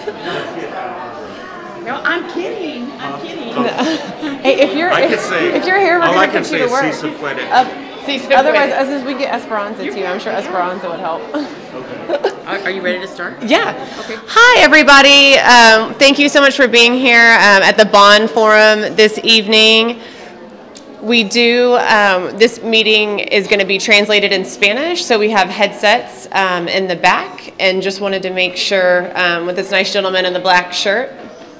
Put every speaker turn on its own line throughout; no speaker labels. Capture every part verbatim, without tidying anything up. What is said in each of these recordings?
No, I'm kidding. I'm kidding.
No. Hey, if you're
I
if,
could say,
if you're here, we're
all
going
I
to
can
put
say
you to
is
work.
si se puede.
Uh,
Si se
otherwise,
puede.
as we get Esperanza too, I'm sure Esperanza would help.
Are, are you ready to start?
Yeah.
Okay.
Hi, everybody. Um, thank you so much for being here um, at the Bond Forum this evening. We do, um, this meeting is going to be translated in Spanish, so we have headsets um, in the back, and just wanted to make sure um, with this nice gentleman in the black shirt.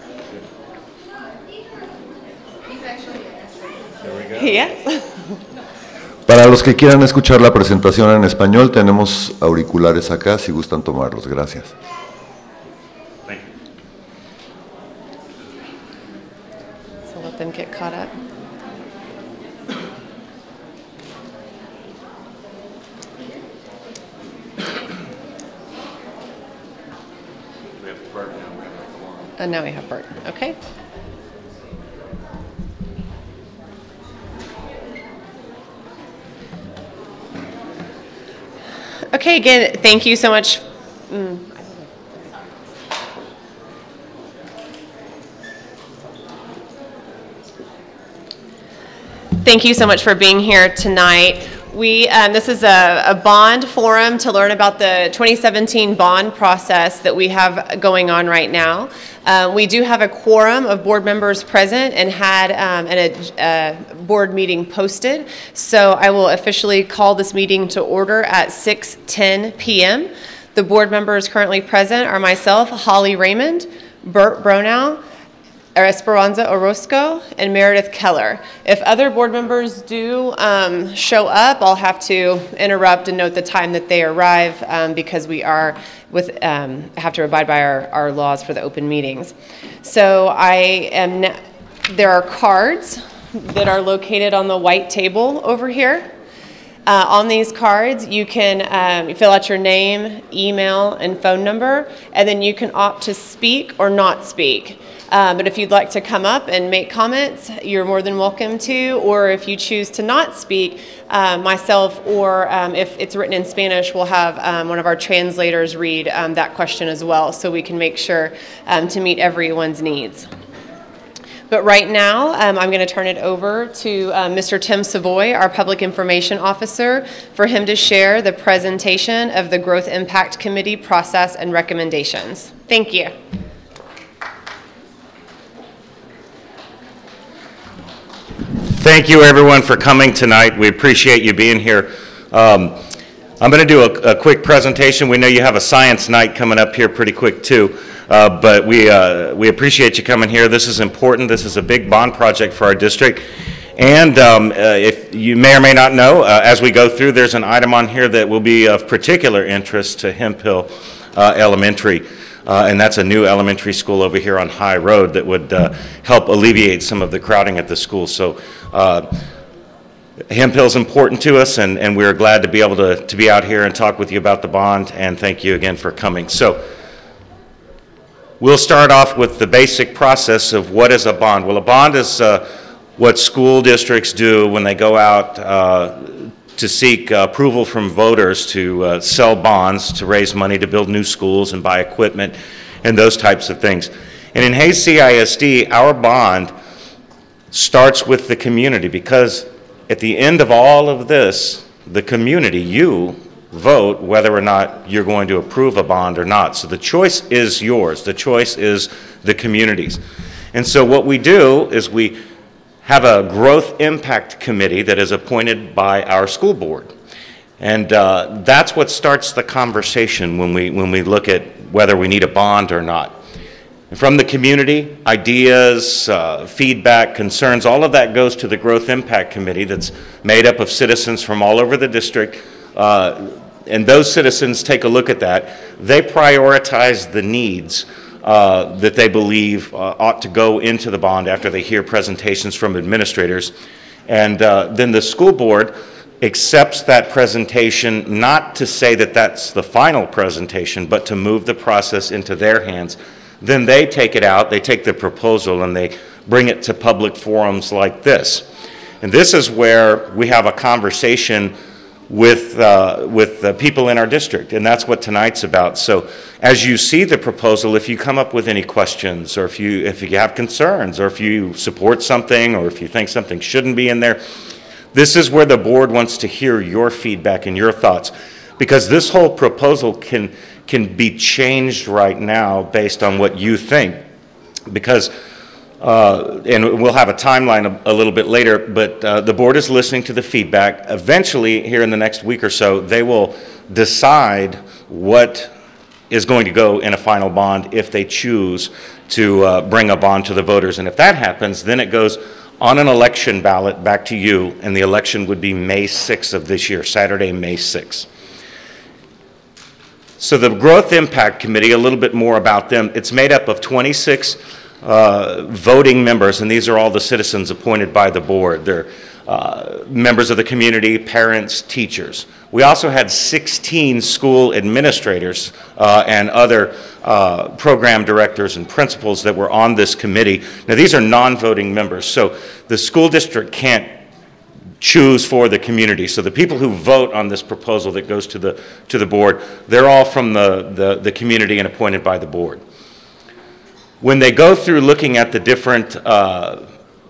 Yes.
Para los que quieran escuchar la presentación en español, tenemos auriculares acá, si gustan tomarlos. Gracias.
Thank you.
So let them get caught up.
We have Bert now. We have a forum.
And now we have Bert. Okay. Okay, again, thank you so much. Mm. Thank you so much for being here tonight. We, um, this is a, a bond forum to learn about the twenty seventeen bond process that we have going on right now. Uh, we do have a quorum of board members present and had um, an, a, a board meeting posted. So I will officially call this meeting to order at six ten p.m. The board members currently present are myself, Holly Raymond, Bert Bronow, Esperanza Orozco, and Meredith Keller. If other board members do um, show up, I'll have to interrupt and note the time that they arrive um, because we are with um, have to abide by our, our laws for the open meetings. So I am. Na- there are cards that are located on the white table over here. Uh, on these cards, you can um, fill out your name, email, and phone number, and then you can opt to speak or not speak. Um, but if you'd like to come up and make comments, you're more than welcome to. Or if you choose to not speak, uh, myself or um, if it's written in Spanish, we'll have um, one of our translators read um, that question as well, so we can make sure um, to meet everyone's needs. But right now, um, I'm going to turn it over to uh, Mister Tim Savoy, our Public Information Officer, for him to share the presentation of the Growth Impact Committee process and recommendations. Thank you.
Thank you, everyone, for coming tonight. We appreciate you being here. Um, I'm going to do a, a quick presentation. We know you have a science night coming up here pretty quick, too. Uh, but we, uh, we appreciate you coming here. This is important. This is a big bond project for our district. And um, uh, if you may or may not know, uh, as we go through, there's an item on here that will be of particular interest to Hemphill uh, Elementary. Uh, and that's a new elementary school over here on High Road that would uh, help alleviate some of the crowding at the school. So uh, Hemphill is important to us, and, and we're glad to be able to, to be out here and talk with you about the bond, and thank you again for coming. So we'll start off with the basic process of what is a bond. Well, a bond is uh, what school districts do when they go out uh, to seek uh, approval from voters to uh, sell bonds to raise money to build new schools and buy equipment and those types of things. And in Hays C I S D, our bond starts with the community, because at the end of all of this, the community, you, vote whether or not you're going to approve a bond or not. So the choice is yours. The choice is the community's. And so what we do is we have a growth impact committee that is appointed by our school board. And uh, that's what starts the conversation when we, when we look at whether we need a bond or not. And from the community, ideas, uh, feedback, concerns, all of that goes to the growth impact committee that's made up of citizens from all over the district. Uh, and those citizens take a look at that. They prioritize the needs Uh, that they believe uh, ought to go into the bond after they hear presentations from administrators. And uh, then the school board accepts that presentation, not to say that that's the final presentation, but to move the process into their hands. Then they take it out, they take the proposal, and they bring it to public forums like this. And this is where we have a conversation with, uh, with the people in our district, and that's what tonight's about. So as you see the proposal, if you come up with any questions, or if you, if you have concerns, or if you support something, or if you think something shouldn't be in there, this is where the board wants to hear your feedback and your thoughts, because this whole proposal can, can be changed right now based on what you think. Because Uh, and we'll have a timeline a, a little bit later, but uh, the board is listening to the feedback. Eventually, here in the next week or so, they will decide what is going to go in a final bond if they choose to uh, bring a bond to the voters. And if that happens, then it goes on an election ballot back to you, and the election would be May sixth of this year, Saturday, May sixth. So the Growth Impact Committee, a little bit more about them. It's made up of twenty-six Uh, voting members, and these are all the citizens appointed by the board. They're uh, members of the community, parents, teachers. We also had sixteen school administrators uh, and other uh, program directors and principals that were on this committee. Now, these are non-voting members, so the school district can't choose for the community. So the people who vote on this proposal that goes to the, to the board, they're all from the, the, the community and appointed by the board. When they go through looking at the different uh,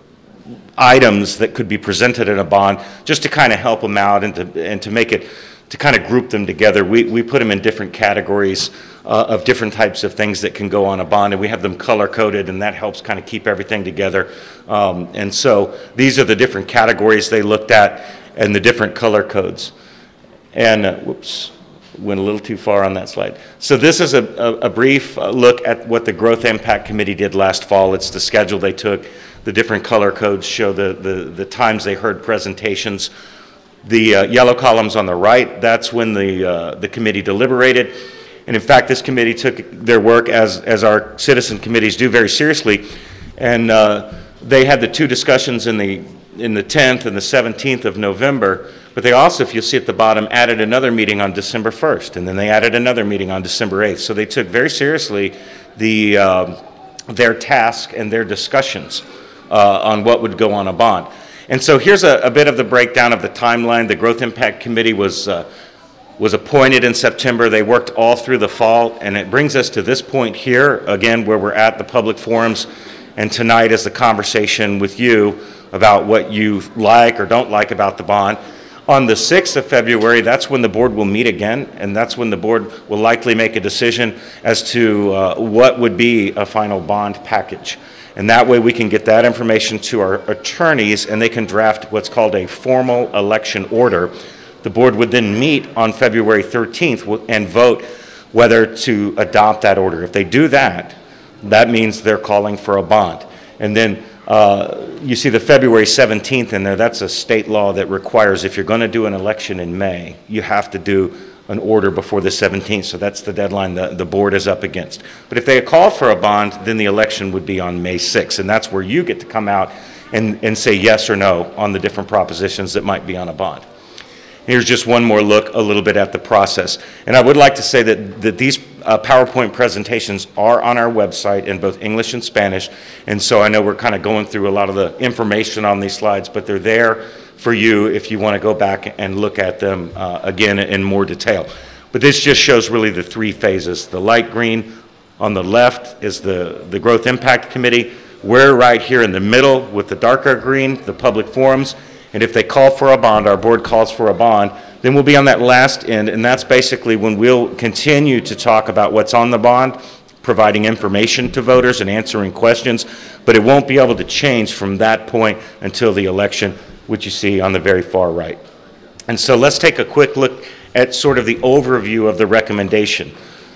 items that could be presented in a bond, just to kind of help them out and to, and to make it, to kind of group them together, we, we put them in different categories uh, of different types of things that can go on a bond, and we have them color-coded, and that helps kind of keep everything together. Um, and so these are the different categories they looked at and the different color codes. And, uh, whoops. Went a little too far on that slide. So this is a, a, a brief look at what the Growth Impact Committee did last fall. It's the schedule they took. The different color codes show the, the, the times they heard presentations. The uh, yellow columns on the right, that's when the, uh, the committee deliberated. And in fact, this committee took their work, as, as our citizen committees do, very seriously. And uh, they had the two discussions in the, in the tenth and the seventeenth of November. But they also, if you'll see at the bottom, added another meeting on December first, and then they added another meeting on December eighth. So they took very seriously the, um, their task and their discussions uh, on what would go on a bond. And so here's a, a bit of the breakdown of the timeline. The Growth Impact Committee was, uh, was appointed in September. They worked all through the fall, and it brings us to this point here, again, where we're at the public forums, and tonight is the conversation with you about what you like or don't like about the bond. On the sixth of February, that's when the board will meet again, and that's when the board will likely make a decision as to uh, what would be a final bond package. And that way we can get that information to our attorneys, and they can draft what's called a formal election order. The board would then meet on February thirteenth and vote whether to adopt that order. If they do that, that means they're calling for a bond. And then Uh, you see the February seventeenth in there. That's a state law that requires, if you're going to do an election in May, you have to do an order before the seventeenth. So that's the deadline the, the board is up against. But if they call for a bond, then the election would be on May sixth. And that's where you get to come out and, and say yes or no on the different propositions that might be on a bond. Here's just one more look a little bit at the process. And I would like to say that, that these uh, PowerPoint presentations are on our website in both English and Spanish. And so I know we're kind of going through a lot of the information on these slides, but they're there for you if you want to go back and look at them uh, again in more detail. But this just shows really the three phases. The light green on the left is the, the Growth Impact Committee. We're right here in the middle with the darker green, the public forums. And if they call for a bond, our board calls for a bond, then we'll be on that last end, and that's basically when we'll continue to talk about what's on the bond, providing information to voters and answering questions, but it won't be able to change from that point until the election, which you see on the very far right. And so let's take a quick look at sort of the overview of the recommendation.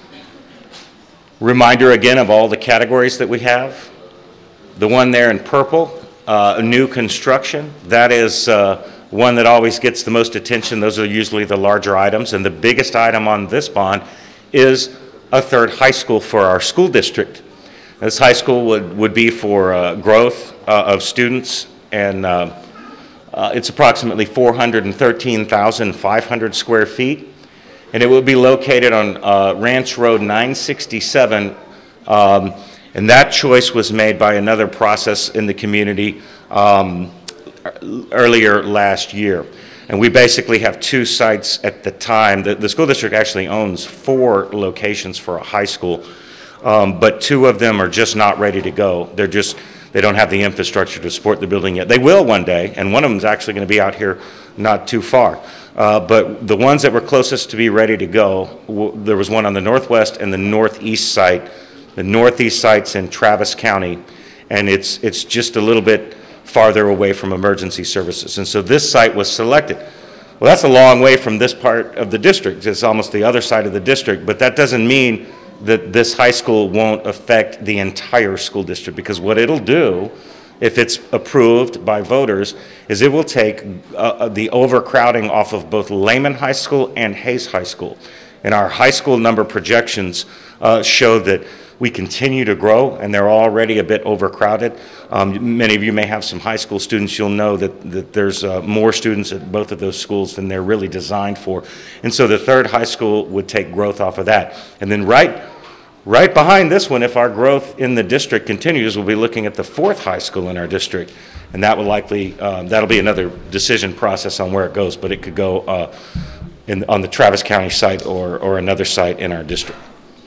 Reminder again of all the categories that we have. The one there in purple, Uh, new construction, that is uh, one that always gets the most attention. Those are usually the larger items, and the biggest item on this bond is a third high school for our school district. This high school would, would be for uh, growth uh, of students, and uh, uh, it's approximately four hundred thirteen thousand five hundred square feet, and it will be located on uh, Ranch Road nine sixty-seven. Um, And that choice was made by another process in the community um, earlier last year. And we basically have two sites at the time. The, the school district actually owns four locations for a high school, um, but two of them are just not ready to go. They're just, they don't have the infrastructure to support the building yet. They will one day, and one of them is actually going to be out here not too far. Uh, but the ones that were closest to be ready to go, w there was one on the northwest and the northeast site. The northeast site's in Travis County, and it's, it's just a little bit farther away from emergency services. And so this site was selected. Well, that's a long way from this part of the district. It's almost the other side of the district, but that doesn't mean that this high school won't affect the entire school district, because what it'll do, if it's approved by voters, is it will take uh, the overcrowding off of both Lehman High School and Hayes High School. And our high school number projections uh, show that we continue to grow, and they're already a bit overcrowded. Um, many of you may have some high school students. You'll know that, that there's uh, more students at both of those schools than they're really designed for. And so the third high school would take growth off of that. And then right, right behind this one, if our growth in the district continues, we'll be looking at the fourth high school in our district. And that will likely, um, that'll be another decision process on where it goes, but it could go uh, in, on the Travis County site or, or another site in our district.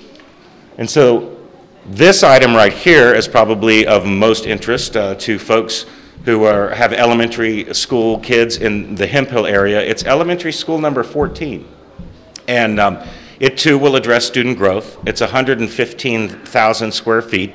And so this item right here is probably of most interest uh, to folks who are, have elementary school kids in the Hemphill area. It's elementary school number fourteen. And um, it too will address student growth. It's one hundred fifteen thousand square feet.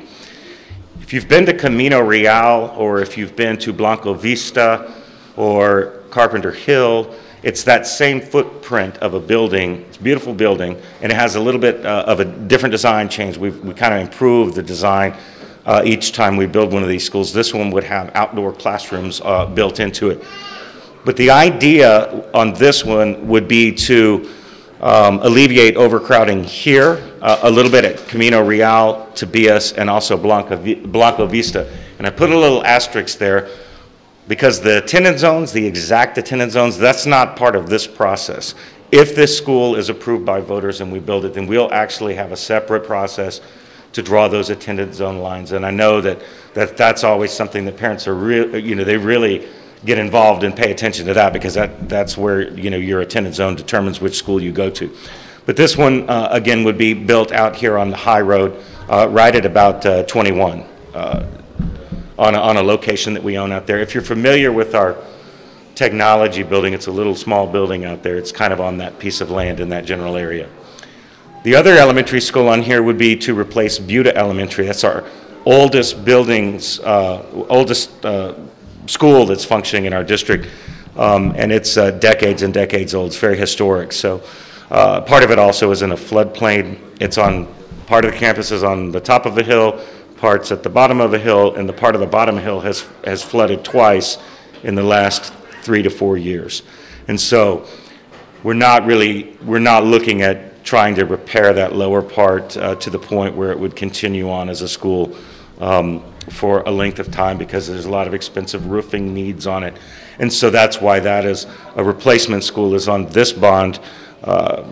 If you've been to Camino Real, or if you've been to Blanco Vista or Carpenter Hill, it's that same footprint of a building. It's a beautiful building, and it has a little bit uh, of a different design change. We've, we kind of improved the design uh, each time we build one of these schools. This one would have outdoor classrooms uh, built into it. But the idea on this one would be to um, alleviate overcrowding here, uh, a little bit at Camino Real, Tobias, and also Blanco, Blanco Vista. And I put a little asterisk there, because the attendance zones, the exact attendance zones, that's not part of this process. If this school is approved by voters and we build it, then we'll actually have a separate process to draw those attendance zone lines. And I know that, that that's always something that parents are really, you know, they really get involved and pay attention to that, because that, that's where, you know, your attendance zone determines which school you go to. But this one, uh, again, would be built out here on the high road, uh, right at about uh, twenty-one. Uh, On a, on a location that we own out there. If you're familiar with our technology building, it's a little small building out there. It's kind of on that piece of land in that general area. The other elementary school on here would be to replace Buda Elementary. That's our oldest buildings, uh, oldest uh, school that's functioning in our district, um, and it's uh, decades and decades old. It's very historic. So uh, part of it also is in a floodplain. It's on, part of the campus is on the top of a hill, parts at the bottom of a hill, and the part of the bottom hill has, has flooded twice in the last three to four years. And so we're not really, we're not looking at trying to repair that lower part uh, to the point where it would continue on as a school um, for a length of time, because there's a lot of expensive roofing needs on it. And so that's why that is a replacement school is on this bond uh,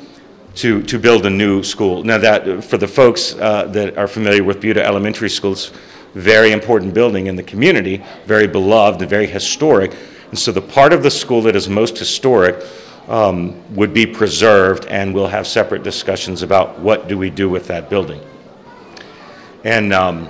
to, to build a new school. Now that, for the folks uh, that are familiar with Buda Elementary School, it's a very important building in the community, very beloved and very historic. And so the part of the school that is most historic um, would be preserved, and we'll have separate discussions about what do we do with that building. And um,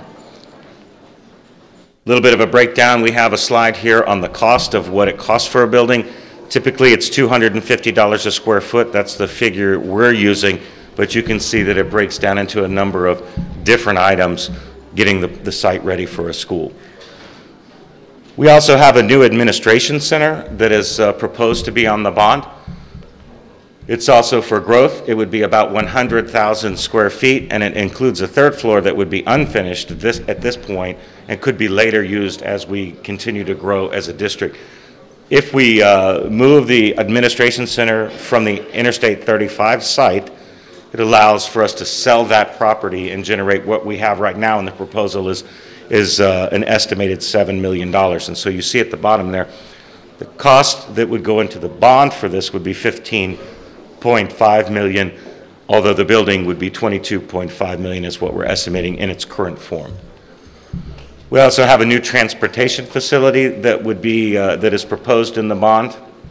a little bit of a breakdown. We have a slide here on the cost of what it costs for a building. Typically, it's two hundred fifty dollars a square foot. That's the figure we're using, but you can see that it breaks down into a number of different items getting the, the site ready for a school. We also have a new administration center that is uh, proposed to be on the bond. It's also for growth. It would be about one hundred thousand square feet, and it includes a third floor that would be unfinished at this, at this point and could be later used as we continue to grow as a district. If we uh, move the administration center from the Interstate thirty-five site, it allows for us to sell that property and generate what we have right now in the proposal is, is uh, an estimated seven million dollars. And so you see at the bottom there, the cost that would go into the bond for this would be fifteen point five million dollars, although the building would be twenty-two point five million dollars is what we're estimating in its current form. We also have a new transportation facility that would be, uh, that is proposed in the bond.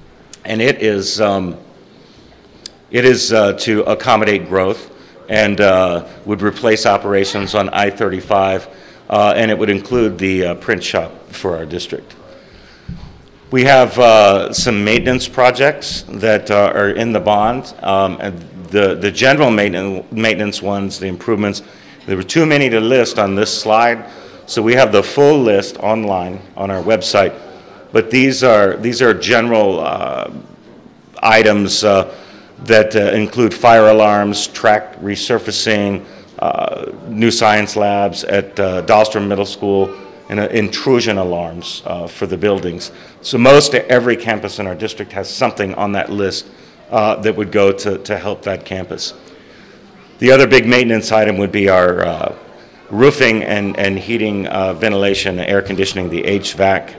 and it is, um, it is uh, to accommodate growth and uh, would replace operations on I thirty-five, uh, and it would include the uh, print shop for our district. We have uh, some maintenance projects that uh, are in the bond, um, and the, the general maintenance, maintenance ones, the improvements, there were too many to list on this slide, so we have the full list online on our website. But these are, these are general uh, items uh, that uh, include fire alarms, track resurfacing, uh, new science labs at uh, Dahlstrom Middle School, and uh, intrusion alarms uh, for the buildings. So most every campus in our district has something on that list uh, that would go to, to help that campus. The other big maintenance item would be our uh, roofing and, and heating, uh, ventilation, air conditioning, the H V A C.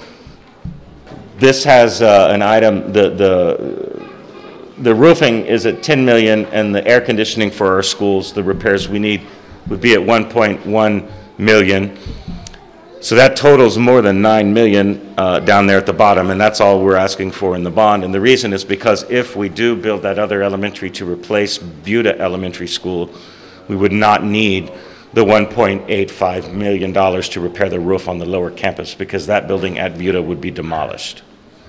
This has uh, an item, the, the, the roofing is at ten million dollars, and the air conditioning for our schools, the repairs we need, would be at one point one million dollars. So that totals more than nine million dollars uh, down there at the bottom, and that's all we're asking for in the bond. And the reason is because if we do build that other elementary to replace Buda Elementary School, we would not need the one point eight five million dollars to repair the roof on the lower campus, because that building at Buda would be demolished.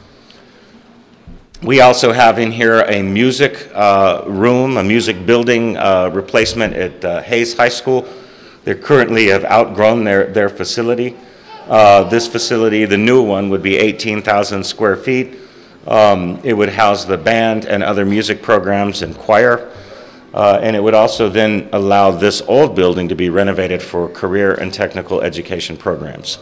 We also have in here a music uh, room, a music building uh, replacement at uh, Hayes High School. They currently have outgrown their, their facility. Uh, this facility, the new one, would be eighteen thousand square feet. Um, it would house the band and other music programs and choir. Uh, and it would also then allow this old building to be renovated for career and technical education programs.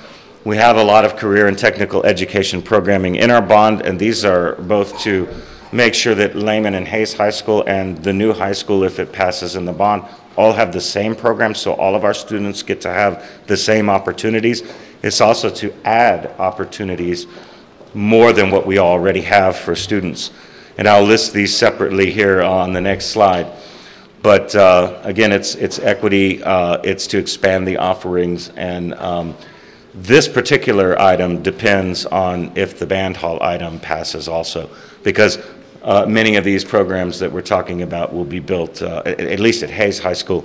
We have a lot of career and technical education programming in our bond, and these are both to make sure that Lehman and Hayes High School and the new high school, if it passes in the bond, all have the same program, so all of our students get to have the same opportunities. It's also to add opportunities more than what we already have for students. And I'll list these separately here on the next slide. But uh, again, it's, it's equity, uh, it's to expand the offerings, and um, this particular item depends on if the band hall item passes also, because uh, many of these programs that we're talking about will be built, uh, at, at least at Hayes High School,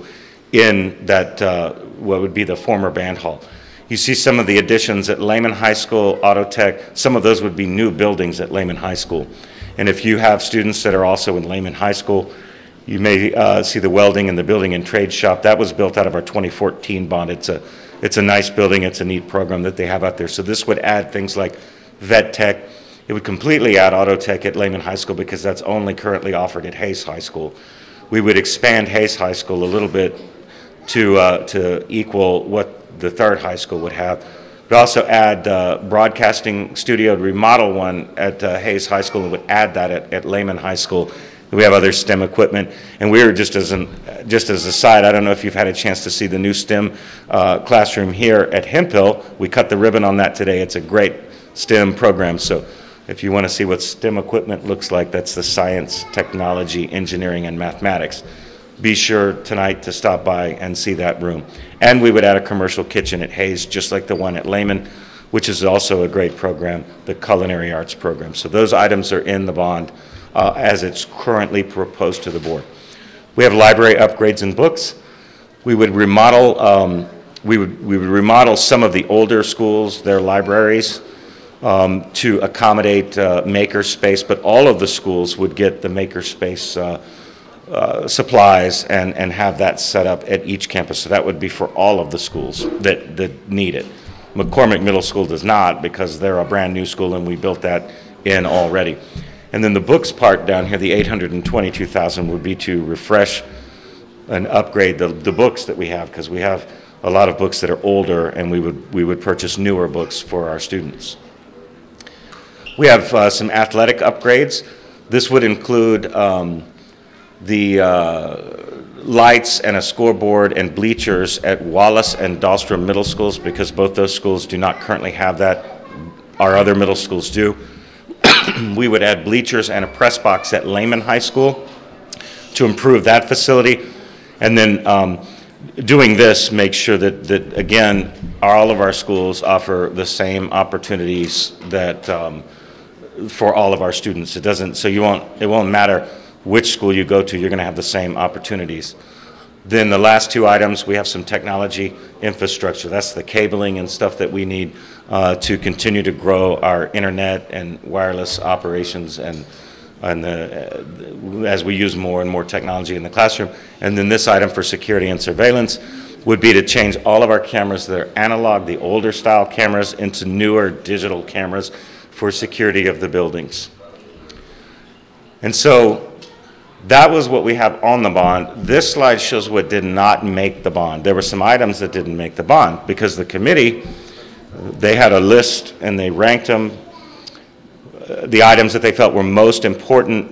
in that, uh, what would be the former band hall. You see some of the additions at Lehman High School, Auto Tech, some of those would be new buildings at Lehman High School. And if you have students that are also in Lehman High School, you may uh, see the welding and the building and trade shop. That was built out of our twenty fourteen bond. It's a, it's a nice building. It's a neat program that they have out there. So this would add things like vet tech. It would completely add auto tech at Lehman High School, because that's only currently offered at Hayes High School. We would expand Hayes High School a little bit to, uh, to equal what the third high school would have. But also add uh, broadcasting studio, remodel one at uh, Hayes High School, and would add that at, at Lehman High School. We have other STEM equipment, and we were just as an, just as a side, I don't know if you've had a chance to see the new STEM uh, classroom here at Hemphill. We cut the ribbon on that today. It's a great STEM program. So if you want to see what STEM equipment looks like, that's the science, technology, engineering, and mathematics. Be sure tonight to stop by and see that room. And we would add a commercial kitchen at Hayes, just like the one at Lehman, which is also a great program, the culinary arts program. So those items are in the bond uh, as it's currently proposed to the board. We have library upgrades and books. We would remodel, um, we would, we would remodel some of the older schools, their libraries, um, to accommodate uh, maker space, but all of the schools would get the maker space uh, Uh, supplies and, and have that set up at each campus. So that would be for all of the schools that, that need it. McCormick Middle School does not, because they're a brand new school and we built that in already. And then the books part down here, the eight hundred twenty-two thousand, would be to refresh and upgrade the, the books that we have, because we have a lot of books that are older, and we would, we would purchase newer books for our students. We have uh, some athletic upgrades. This would include um, the uh, lights and a scoreboard and bleachers at Wallace and Dahlstrom Middle Schools, because both those schools do not currently have that. Our other middle schools do. We would add bleachers and a press box at Lehman High School to improve that facility. And then um, doing this makes sure that, that, again, all of our schools offer the same opportunities that um, for all of our students. It doesn't, so you won't, it won't matter which school you go to, you're going to have the same opportunities. Then the last two items, we have some technology infrastructure. That's the cabling and stuff that we need uh, to continue to grow our internet and wireless operations and, and the, uh, as we use more and more technology in the classroom. And then this item for security and surveillance would be to change all of our cameras that are analog, the older style cameras, into newer digital cameras for security of the buildings. And so that was what we have on the bond. This slide shows what did not make the bond. There were some items that didn't make the bond because the committee, they had a list and they ranked them, uh, the items that they felt were most important,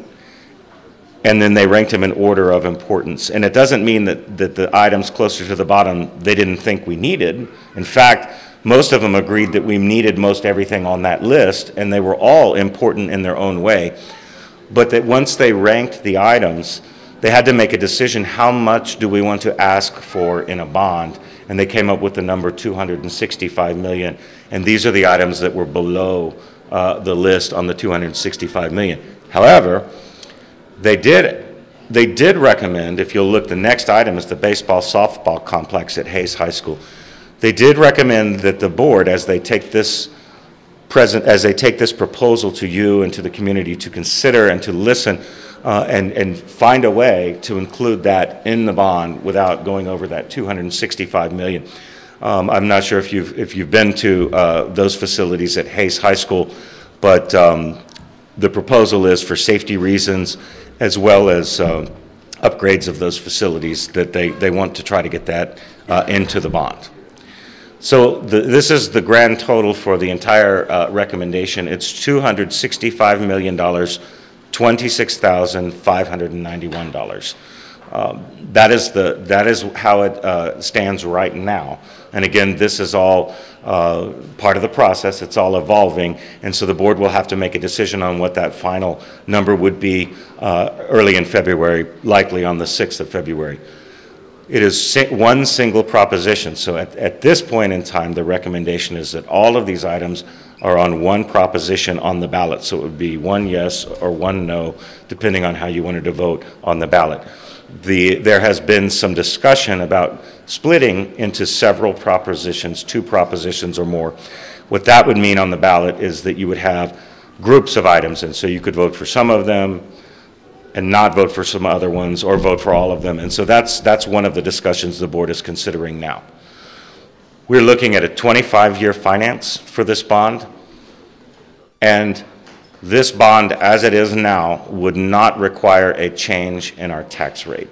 and then they ranked them in order of importance. And it doesn't mean that, that the items closer to the bottom they didn't think we needed. In fact, most of them agreed that we needed most everything on that list, and they were all important in their own way. But that once they ranked the items, they had to make a decision, how much do we want to ask for in a bond? And they came up with the number two hundred sixty-five million dollars. And these are the items that were below uh, the list on the two hundred sixty-five million dollars. However, they did, they did recommend, if you'll look, the next item is the baseball softball complex at Hayes High School. They did recommend that the board, as they take this present, as they take this proposal to you and to the community to consider and to listen uh, and, and find a way to include that in the bond without going over that two hundred sixty-five million dollars. Um, I'm not sure if you've, if you've been to uh, those facilities at Hayes High School, but um, the proposal is for safety reasons as well as uh, upgrades of those facilities that they, they want to try to get that uh, into the bond. So the, this is the grand total for the entire uh, recommendation. It's two hundred sixty-five million dollars, twenty-six thousand five hundred ninety-one dollars. Um, that is the that is how it uh, stands right now. And again, this is all uh, part of the process. It's all evolving, and so the board will have to make a decision on what that final number would be uh, early in February, likely on the sixth of February. It is si- one single proposition. So at, at this point in time, the recommendation is that all of these items are on one proposition on the ballot. So it would be one yes or one no, depending on how you wanted to vote on the ballot. The, there has been some discussion about splitting into several propositions, two propositions or more. What that would mean on the ballot is that you would have groups of items, and so you could vote for some of them and not vote for some other ones, or vote for all of them. And so that's, that's one of the discussions the board is considering now. We're looking at a twenty-five year finance for this bond, and this bond, as it is now, would not require a change in our tax rate.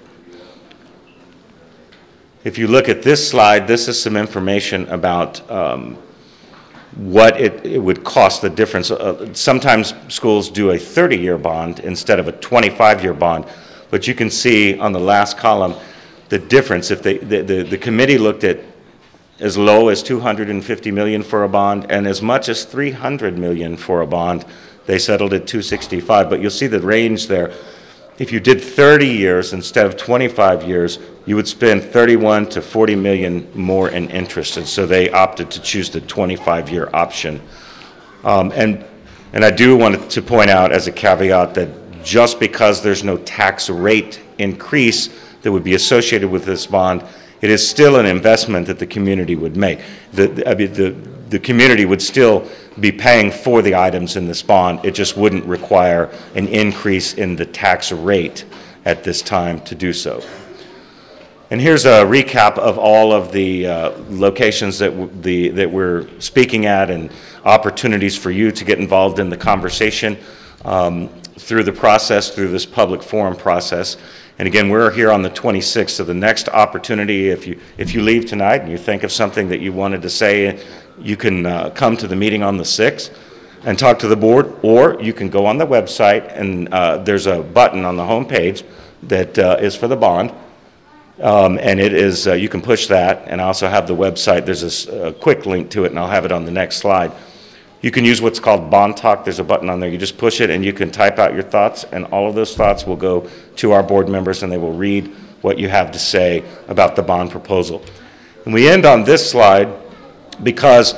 If you look at this slide, this is some information about um, what it, it would cost, the difference. Uh, sometimes schools do a thirty year bond instead of a twenty-five year bond, but you can see on the last column the difference. If they, the, the, the committee looked at as low as two hundred fifty million dollars for a bond and as much as three hundred million dollars for a bond. They settled at two sixty-five, but you'll see the range there. If you did thirty years instead of twenty-five years, you would spend thirty-one to forty million more in interest, and so they opted to choose the twenty-five year option. Um, and, and I do want to point out as a caveat that just because there's no tax rate increase that would be associated with this bond, it is still an investment that the community would make. The, the, I mean, the, the community would still be paying for the items in this bond. It just wouldn't require an increase in the tax rate at this time to do so. And here's a recap of all of the uh, locations that, w the, that we're speaking at and opportunities for you to get involved in the conversation um, through the process, through this public forum process. And again, we're here on the twenty-sixth, so the next opportunity, if you, if you leave tonight and you think of something that you wanted to say, you can uh, come to the meeting on the sixth and talk to the board, or you can go on the website and uh, there's a button on the home page that uh, is for the bond. Um, and it is, uh, you can push that, and I also have the website. There's a, a quick link to it, and I'll have it on the next slide. You can use what's called Bond Talk. There's a button on there. You just push it, and you can type out your thoughts, and all of those thoughts will go to our board members, and they will read what you have to say about the bond proposal. And we end on this slide because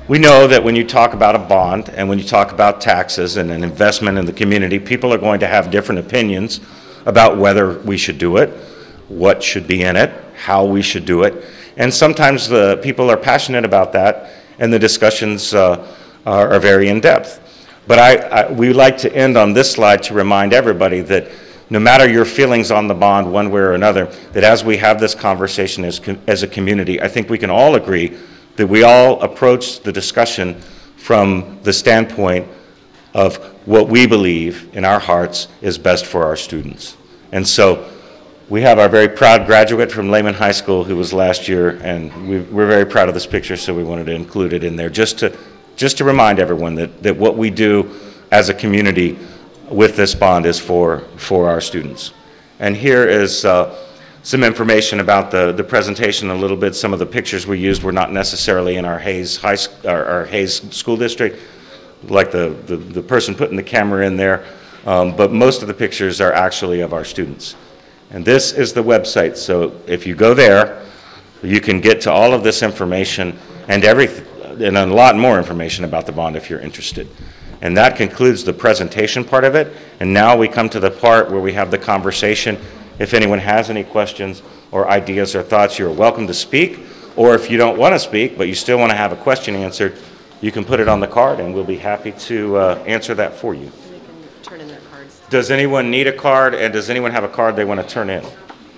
we know that when you talk about a bond and when you talk about taxes and an investment in the community, people are going to have different opinions about whether we should do it, what should be in it, how we should do it. And sometimes the people are passionate about that, and the discussions uh, are, are very in-depth. But I, I, we like to end on this slide to remind everybody that no matter your feelings on the bond one way or another, that as we have this conversation as, as a community, I think we can all agree that we all approach the discussion from the standpoint of what we believe in our hearts is best for our students. And so we have our very proud graduate from Lehman High School who was last year, and we, we're very proud of this picture, so we wanted to include it in there just to, just to remind everyone that, that what we do as a community with this bond is for, for our students. And here is uh, some information about the, the presentation a little bit. Some of the pictures we used were not necessarily in our Hayes, High, our, our Hayes School District, like the, the, the person putting the camera in there, um, but most of the pictures are actually of our students. And this is the website, so if you go there, you can get to all of this information and everything, and a lot more information about the bond if you're interested. And that concludes the presentation part of it. And now we come to the part where we have the conversation. If anyone has any questions or ideas or thoughts, you're welcome to speak. Or if you don't want to speak, but you still want to have a question answered, you can put it on the card and we'll be happy to uh, answer that for you.
They can turn in their cards.
Does anyone need a card, and does anyone have a card they want to turn in?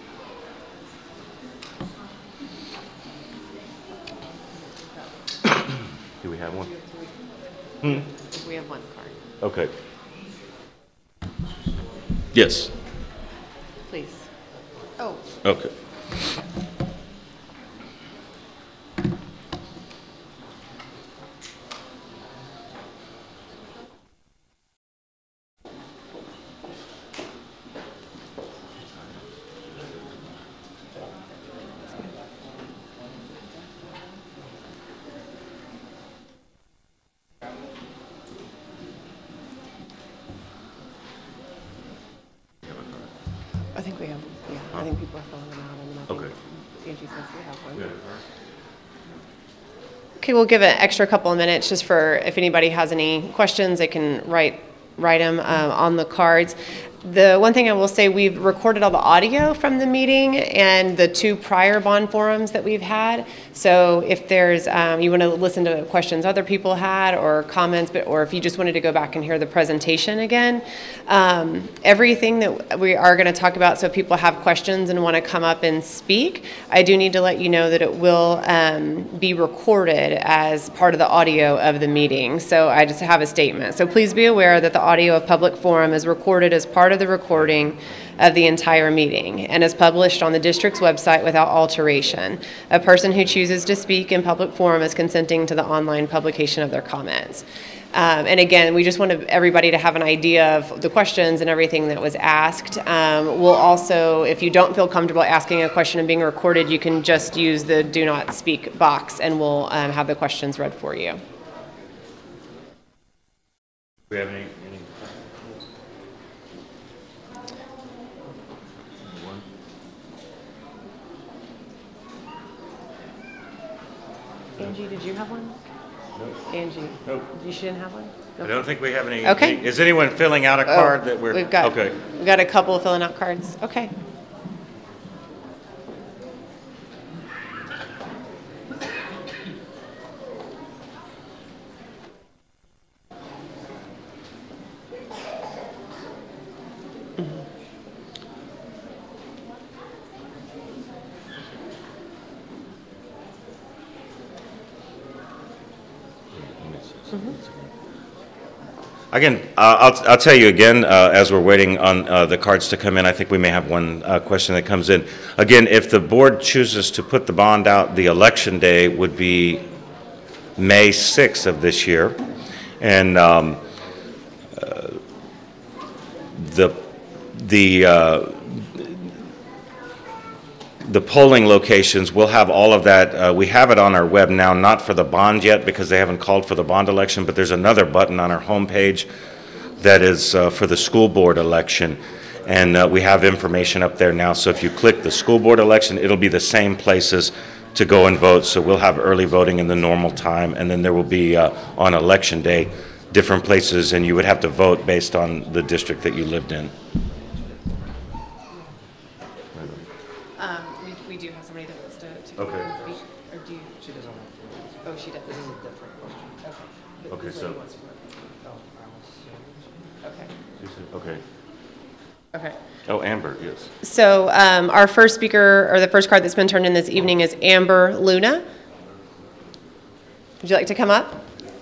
Do we have one? Hmm?
We have one card.
Okay. Yes.
Please. Oh.
Okay.
I think we have, yeah, I think people are filling them out, and then I think
Okay.
Angie says we have one.
Yeah.
Okay, we'll give an extra couple of minutes just for if anybody has any questions, they can write, write them um, on the cards. The one thing I will say, we've recorded all the audio from the meeting and the two prior bond forums that we've had. So if there's, um, you want to listen to questions other people had or comments, but or if you just wanted to go back and hear the presentation again, um, everything that we are going to talk about, so if people have questions and want to come up and speak, I do need to let you know that it will um, be recorded as part of the audio of the meeting. So I just have a statement. So please be aware that the audio of public forum is recorded as part of the recording of the entire meeting and is published on the district's website without alteration. A person who chooses to speak in public forum is consenting to the online publication of their comments. Um, and again, we just wanted everybody to have an idea of the questions and everything that was asked. Um, we'll also, if you don't feel comfortable asking a question and being recorded, you can just use the do not speak box and we'll um, have the questions read for you.
Do we have any? any...
Angie, did you have one?
Nope.
Angie?
Nope.
You shouldn't have one?
I don't think we have any.
Okay.
Is anyone filling out a
Oh,
card that we're?
We've got,
Okay.
we've got a couple filling out cards. Okay.
Again, uh, I'll, I'll tell you again, uh, as we're waiting on uh, the cards to come in, I think we may have one uh, question that comes in. Again, if the board chooses to put the bond out, the election day would be May sixth of this year. And um, uh, the, the, uh, the polling locations, we'll have all of that. Uh, we have it on our web now, not for the bond yet because they haven't called for the bond election, but there's another button on our homepage that is uh, for the school board election. And uh, we have information up there now. So if you click the school board election, it'll be the same places to go and vote. So we'll have early voting in the normal time, and then there will be, uh, on election day, different places, and you would have to vote based on the district that you lived in.
Um, we, we do have somebody that wants to, to
Okay.
come and speak, or do you? She doesn't want to. Oh, she does. This is a different question. Okay. But
Okay,
this
so-
lady wants to- Okay.
Okay.
Okay.
Oh, Amber, yes.
So um, our first speaker, or the first card that's been turned in this evening, is Amber Luna. Would you like to come up?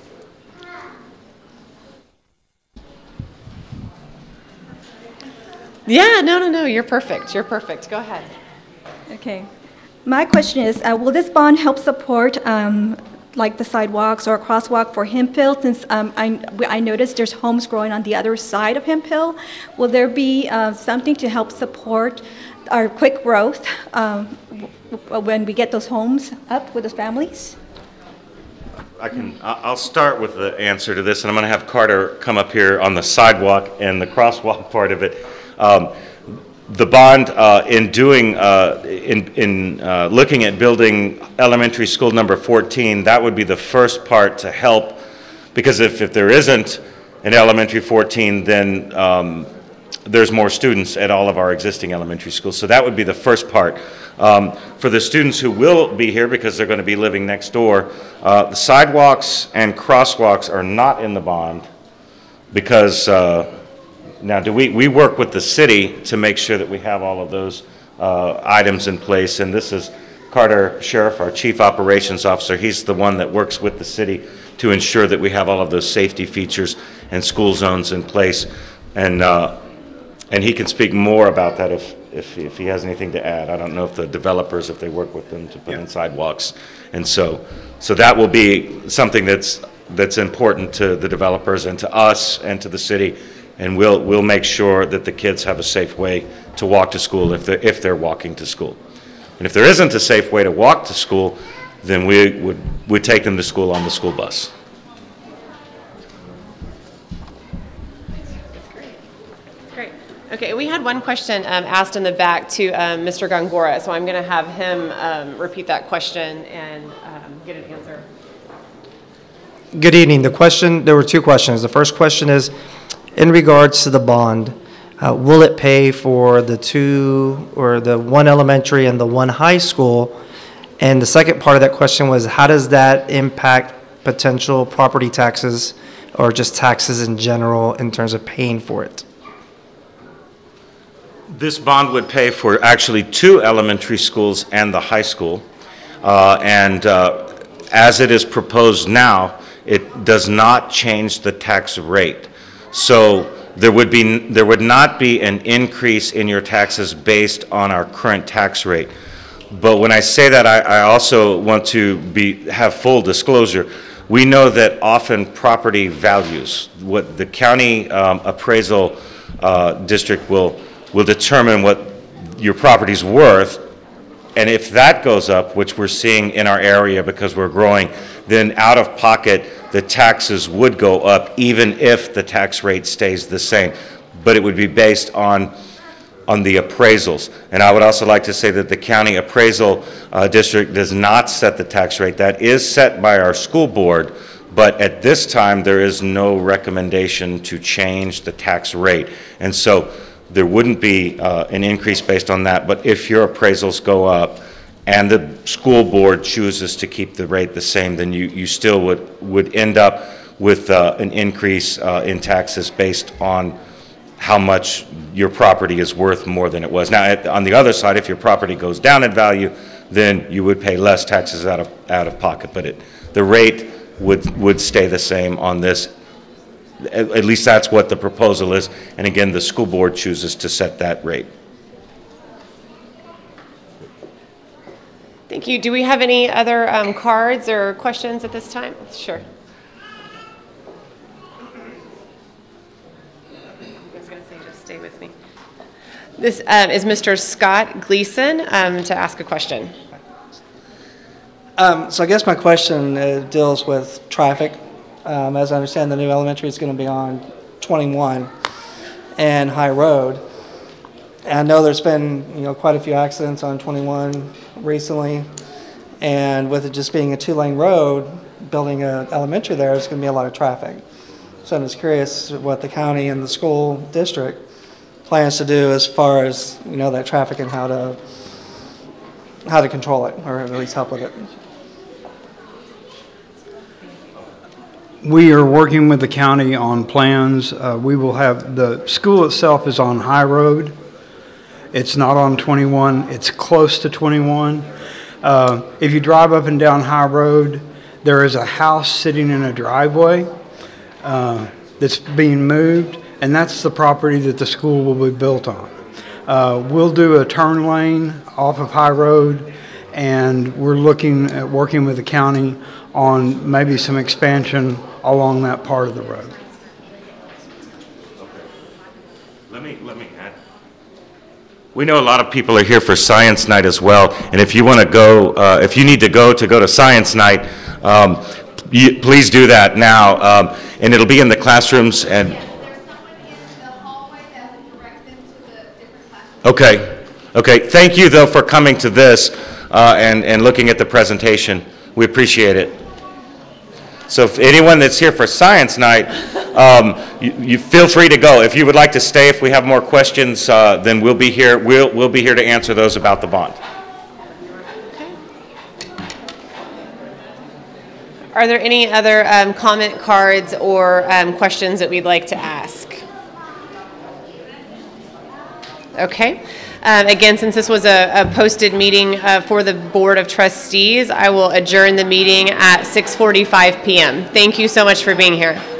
Yeah, no, no, no, you're perfect. You're perfect. Go ahead.
Okay. My question is, uh, will this bond help support um, like the sidewalks or a crosswalk for Hemp Hill? Since um, I, I noticed there's homes growing on the other side of Hemp Hill. Will there be uh, something to help support our quick growth um, w- when we get those homes up with those families?
I can, I- I'll start with the answer to this, and I'm going to have Carter come up here on the sidewalk and the crosswalk part of it. Um, The bond, uh, in doing, uh, in, in uh, looking at building elementary school number fourteen, that would be the first part to help, because if, if there isn't an elementary fourteen, then um, there's more students at all of our existing elementary schools. So that would be the first part. Um, For the students who will be here, because they're going to be living next door, uh, the sidewalks and crosswalks are not in the bond, because uh, now, do we, we work with the city to make sure that we have all of those uh, items in place, and this is Carter Sheriff, our Chief Operations Officer. He's the one that works with the city to ensure that we have all of those safety features and school zones in place, and uh, and he can speak more about that if, if, if he has anything to add. I don't know if the developers, if they work with them to put in sidewalks, and so, so that will be something that's, that's important to the developers and to us and to the city. And we'll, we'll make sure that the kids have a safe way to walk to school if they're, if they're walking to school. And if there isn't a safe way to walk to school, then we would, would take them to school on the school bus.
Great. Okay, we had one question um, asked in the back to um, Mister Gongora, so I'm going to have him um, repeat that question and um, get an answer.
Good evening. The question, there were two questions. The first question is, in regards to the bond, uh, will it pay for the two, or the one elementary and the one high school? And the second part of that question was, how does that impact potential property taxes or just taxes in general in terms of paying for it?
This bond would pay for actually two elementary schools and the high school. Uh, and uh, as it is proposed now, it does not change the tax rate. So there would be, there would not be an increase in your taxes based on our current tax rate. But when I say that, I, I also want to be, have full disclosure. We know that often property values, what the county um, appraisal uh, district will, will determine what your property's worth. And if that goes up, which we're seeing in our area because we're growing, then out of pocket, the taxes would go up even if the tax rate stays the same. But it would be based on, on the appraisals. And I would also like to say that the county appraisal uh, district does not set the tax rate. That is set by our school board, but at this time, there is no recommendation to change the tax rate. And so there wouldn't be uh, an increase based on that. But if your appraisals go up, and the school board chooses to keep the rate the same, then you, you still would, would end up with uh, an increase uh, in taxes based on how much your property is worth more than it was. Now, at, on the other side, if your property goes down in value, then you would pay less taxes out of, out of pocket. But it, the rate would, would stay the same on this. At, at least that's what the proposal is. And again, the school board chooses to set that rate.
Thank you. Do we have any other um, cards or questions at this time? Sure. I was going to say, just stay with me. This um, is Mister Scott Gleason um, to ask a question.
Um, so I guess my question uh, deals with traffic. Um, as I understand, the new elementary is going to be on twenty-one and High Road. And I know there's been, you know, quite a few accidents on twenty-one recently, And with it just being a two-lane road, building an elementary there is going to be a lot of traffic. So I'm just curious what the county and the school district plans to do as far as, you know, that traffic and how to how to control it, or at least help with it.
We are working with the county on plans. Uh, we will have, the school itself is on High Road. It's not on twenty-one. It's close to twenty-one. Uh, if you drive up and down High Road, there is a house sitting in a driveway uh, that's being moved, and that's the property that the school will be built on. Uh, we'll do a turn lane off of High Road, and we're looking at working with the county on maybe some expansion along that part of the road.
Let me, let me add. We know a lot of people are here for Science Night as well, and if you want to go, uh, if you need to go to go to Science Night, um, you, please do that now, um, and it'll be in the classrooms and. Okay, okay. Thank you though for coming to this uh, and and looking at the presentation. We appreciate it. So if anyone that's here for Science Night, um, you, you feel free to go. If you would like to stay, if we have more questions, uh, then we'll be here. We'll we'll be here to answer those about the bond.
Are there any other um, comment cards or um, questions that we'd like to ask? Okay. Um, again, since this was a, a posted meeting uh, for the Board of Trustees, I will adjourn the meeting at six forty-five p m Thank you so much for being here.